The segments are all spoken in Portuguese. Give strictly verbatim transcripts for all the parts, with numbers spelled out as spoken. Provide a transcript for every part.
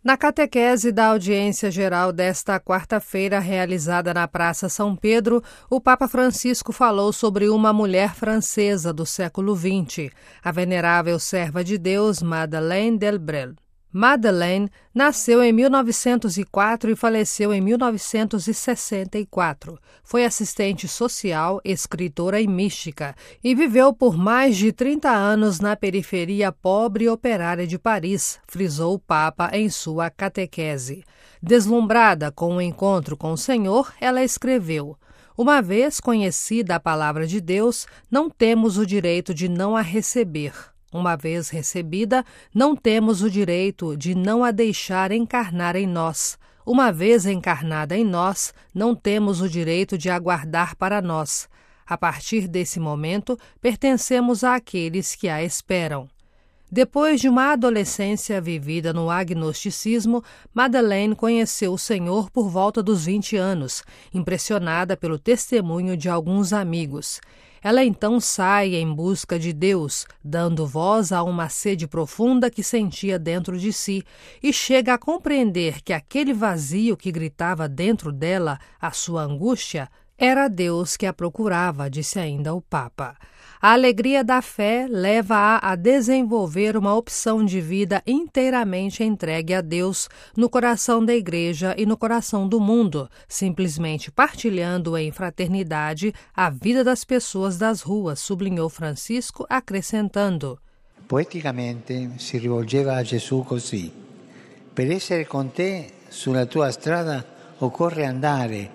Na catequese da audiência geral desta quarta-feira, realizada na Praça São Pedro, o Papa Francisco falou sobre uma mulher francesa do século vinte, a venerável serva de Deus Madeleine Delbrel. Madeleine nasceu em mil novecentos e quatro e faleceu em mil novecentos e sessenta e quatro. Foi assistente social, escritora e mística e viveu por mais de trinta anos na periferia pobre e operária de Paris, frisou o Papa em sua catequese. Deslumbrada com o encontro com o Senhor, ela escreveu: "Uma vez conhecida a palavra de Deus, não temos o direito de não a receber. Uma vez recebida, não temos o direito de não a deixar encarnar em nós. Uma vez encarnada em nós, não temos o direito de aguardar para nós. A partir desse momento, pertencemos àqueles que a esperam." Depois de uma adolescência vivida no agnosticismo, Madeleine conheceu o Senhor por volta dos vinte anos, impressionada pelo testemunho de alguns amigos. Ela então sai em busca de Deus, dando voz a uma sede profunda que sentia dentro de si, e chega a compreender que aquele vazio que gritava dentro dela, a sua angústia, era Deus que a procurava, disse ainda o Papa. A alegria da fé leva-a a desenvolver uma opção de vida inteiramente entregue a Deus no coração da Igreja e no coração do mundo, simplesmente partilhando em fraternidade a vida das pessoas das ruas, sublinhou Francisco, acrescentando: Poeticamente si rivolgeva a Gesù così: per essere con te sulla tua strada occorre andare.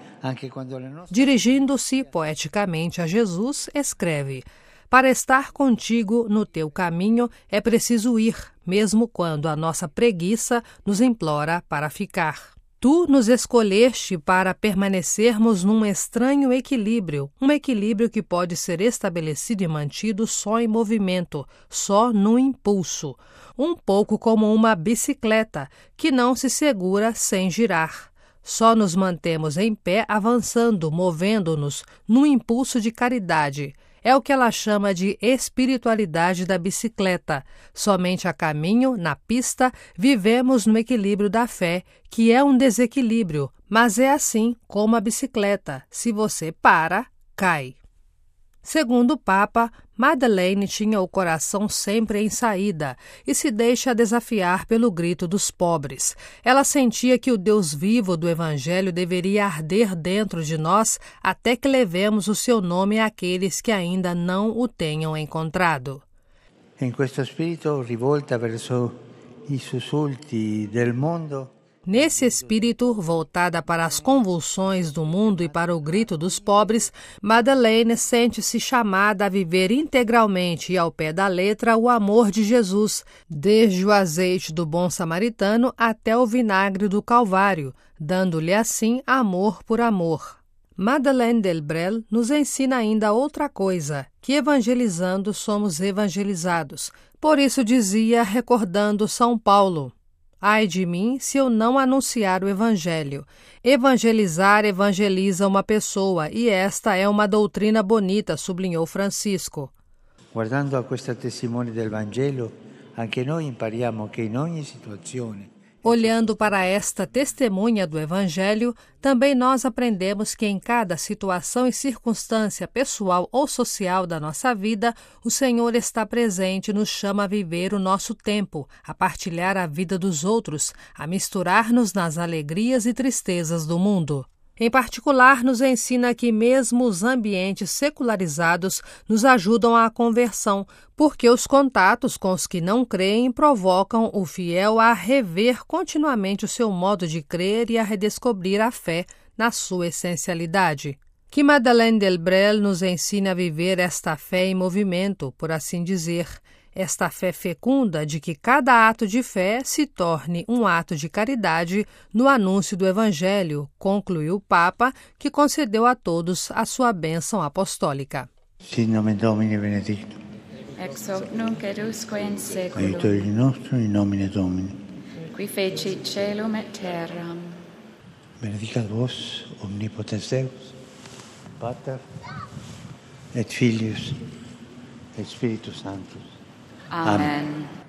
Dirigindo-se poeticamente a Jesus, escreve: "Para estar contigo no teu caminho é preciso ir, mesmo quando a nossa preguiça nos implora para ficar. Tu nos escolheste para permanecermos num estranho equilíbrio, um equilíbrio que pode ser estabelecido e mantido só em movimento, só no impulso, um pouco como uma bicicleta que não se segura sem girar. Só nos mantemos em pé avançando, movendo-nos num impulso de caridade. É o que ela chama de espiritualidade da bicicleta. Somente a caminho, na pista, vivemos no equilíbrio da fé, que é um desequilíbrio, mas é assim como a bicicleta. Se você para, cai." Segundo o Papa, Madeleine tinha o coração sempre em saída e se deixa desafiar pelo grito dos pobres. Ela sentia que o Deus vivo do Evangelho deveria arder dentro de nós até que levemos o seu nome àqueles que ainda não o tenham encontrado. Em questo spirito rivolta verso i sussulti del mondo, Nesse espírito, voltada para as convulsões do mundo e para o grito dos pobres, Madeleine sente-se chamada a viver integralmente e ao pé da letra o amor de Jesus, desde o azeite do bom samaritano até o vinagre do Calvário, dando-lhe assim amor por amor. Madeleine Delbrel nos ensina ainda outra coisa, que evangelizando somos evangelizados. Por isso dizia, recordando São Paulo: "Ai de mim se eu não anunciar o Evangelho. Evangelizar evangeliza uma pessoa e esta é uma doutrina bonita", sublinhou Francisco. Guardando a questa testimone del Vangelo, anche noi impariamo che in ogni situazione Olhando para esta testemunha do Evangelho, também nós aprendemos que em cada situação e circunstância pessoal ou social da nossa vida, o Senhor está presente e nos chama a viver o nosso tempo, a partilhar a vida dos outros, a misturar-nos nas alegrias e tristezas do mundo. Em particular, nos ensina que mesmo os ambientes secularizados nos ajudam à conversão, porque os contatos com os que não creem provocam o fiel a rever continuamente o seu modo de crer e a redescobrir a fé na sua essencialidade. Que Madeleine Delbrel nos ensine a viver esta fé em movimento, por assim dizer, esta fé fecunda de que cada ato de fé se torne um ato de caridade no anúncio do Evangelho, concluiu o Papa, que concedeu a todos a sua bênção apostólica. Sit nomen Domini benedictum. Ex hoc nunc et usque in seculum. Aiutorium nostrum in nomine Domini. Qui fecit caelum et terram. Benedicat vos omnipotens Deus, Pater et Filius et Spiritus Sanctus. Amen. Amen.